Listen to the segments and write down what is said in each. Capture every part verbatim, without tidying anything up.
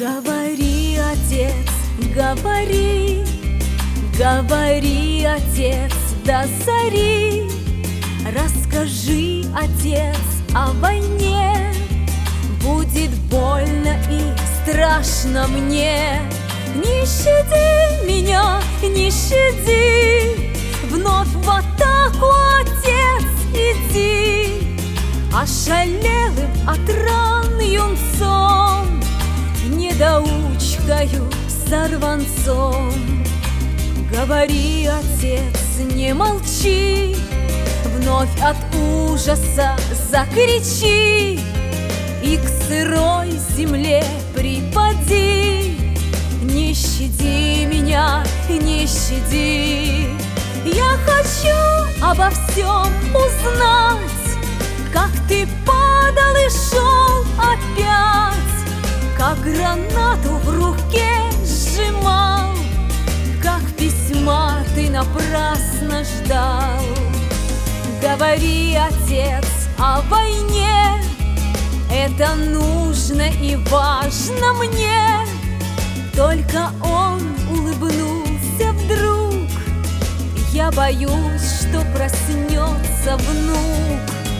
Говори, отец, говори, говори, отец, до зари. Расскажи, отец, о войне. Будет больно и страшно мне. Не щади меня, не щади. Вновь в атаку, отец, иди. Ошалелым от ран юнцом, недоучкою, сорванцом. Говори, отец, не молчи. Вновь от ужаса закричи и к сырой земле припади. Не щади меня, не щади. Я хочу обо всем узнать, как ты падал и шел опять, как гранату в руке сжимал, как письма ты напрасно ждал. Говори, отец, о войне. Это нужно и важно мне. Только он улыбнулся вдруг. Я боюсь, что проснется внук.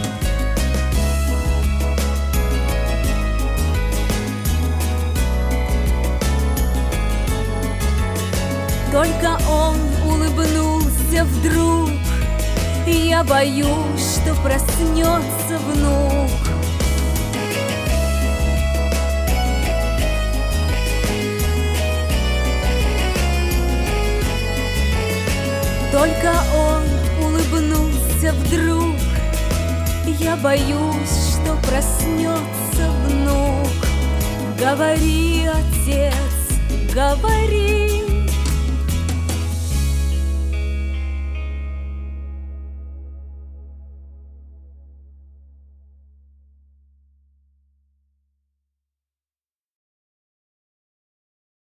Только он улыбнулся вдруг. Я боюсь, что проснется внук. Только он улыбнулся вдруг. Я боюсь, что проснется внук. Говори, отец, говори.